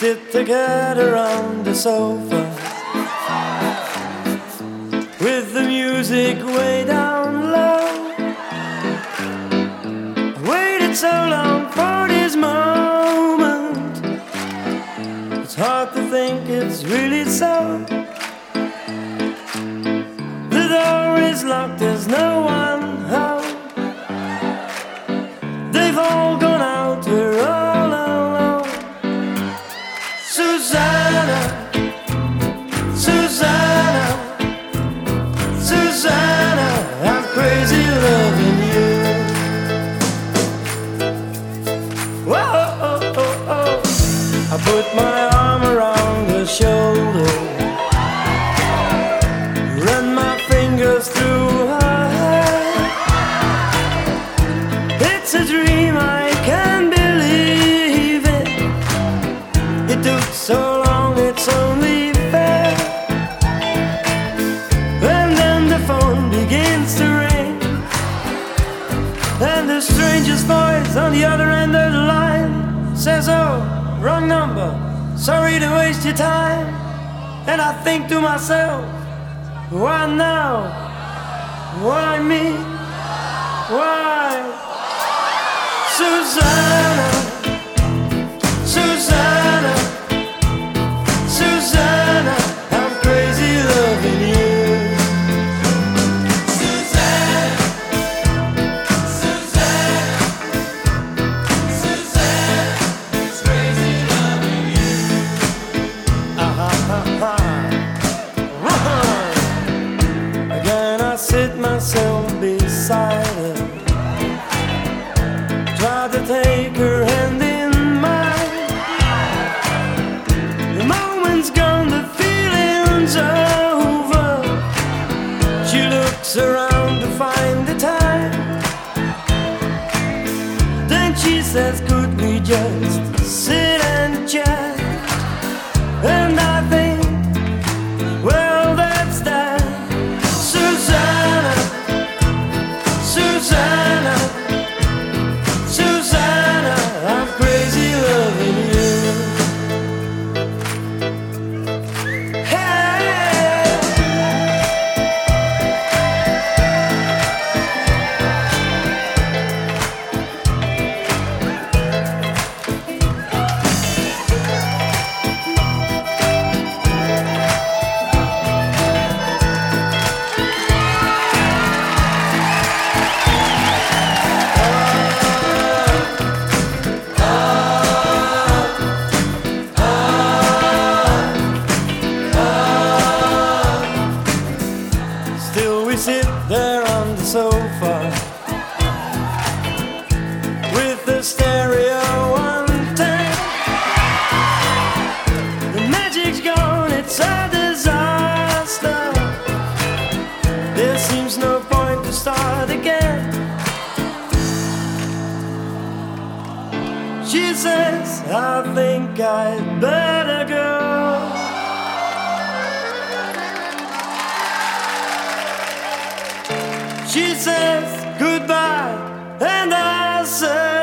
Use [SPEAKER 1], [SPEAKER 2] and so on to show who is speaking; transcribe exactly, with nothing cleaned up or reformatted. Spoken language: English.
[SPEAKER 1] sit together on the sofa with the music way down low. I waited so long for this moment. It's hard to think it's really so. The door is locked, there's no one home. They've all gone out, we're all alone. Susanna, Susanna, Susanna, I'm crazy loving you. Whoa, oh, oh, oh. I put my arm around her shoulder, run my fingers through her hair. It's a dream, I can't believe it. It took so long, it's only fair. And then the phone begins to ring, and the stranger's voice on the other end of the line says, oh, wrong number, sorry to waste your time. And I think to myself, why now? Why me? Why? Susanna, Susanna, Susanna, I'm crazy loving you. Susanna, Susanna, Susanna, it's crazy loving you. Ah-ha-ha-ha. Again I sit myself beside her, try to take her hand in mine. The moment's gone, the feeling's over. She looks around to find the time. Then she says, could we just sit and chat? And I think, well, that's that. Susanna, Susanna, Susanna, I'm crazy loving you. Hey. Still we sit there on the sofa with the stereo on ten. The magic's gone, it's a disaster. There seems no point to start again. She says, I think I'd better go. She says goodbye, and I say